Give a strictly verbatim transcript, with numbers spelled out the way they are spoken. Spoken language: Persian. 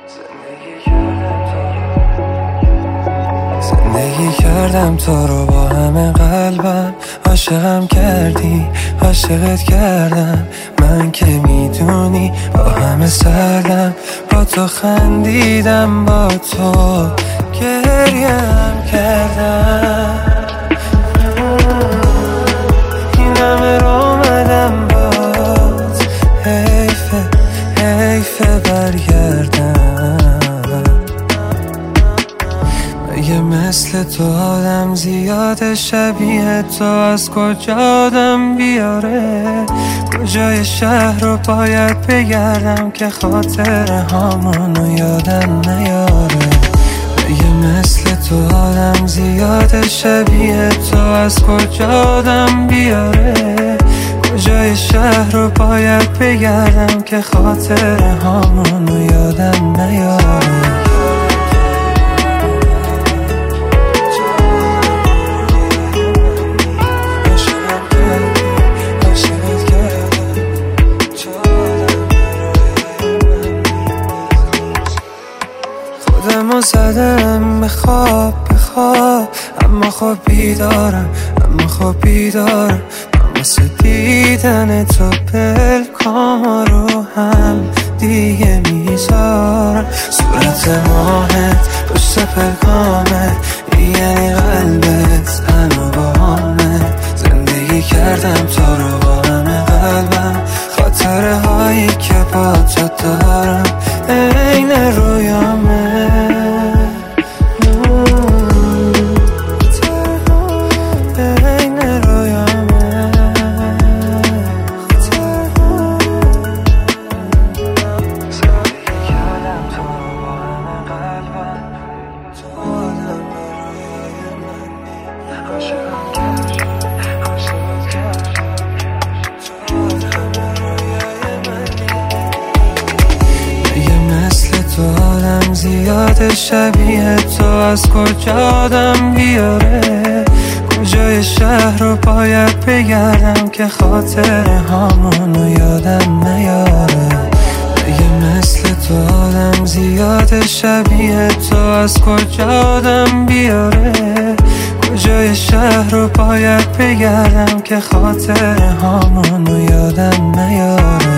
زندگی کردم تو رو با همه قلبم، عاشقم کردی عاشقت کردم، من که میدونی با همه سردم، با تو خندیدم با تو گریم کردم، این همه رو اومدم باز، حیفه حیفه برگردم. مگه مثل تو آدم زیاده شبیه تو از کجا آدم بیاره؟ کجای شهر رو باید بگردم که خاطر هامونو یادم نیاره؟ مگه مثل تو آدم زیاده شبیه تو از کجا آدم بیاره؟ کجای شهر رو باید بگردم که خاطر هامونو یادم نیاره؟ خودمو زدم به خواب به خواب، اما خب بیدارم اما خب بیدارم، من واسه دیدن تو پلکام رو هم دیگه میذارم. صورت ماهت پشت پلکامت یعنی قلبت هنو با همه، زندگی کردم تو رو با همه قلبم، خاطره هایی که با تو دارم این رویامه. زیاده شبیه تو از کجا آدم بیاره؟ کجای شهر رو باید بگردم که خاطر هامونو یادم نیاره؟ مگه مثل تو آدم زیاده شبیه تو از کجا آدم بیاره؟ کجای شهر رو باید بگردم که خاطر هامونو یادم نیاره؟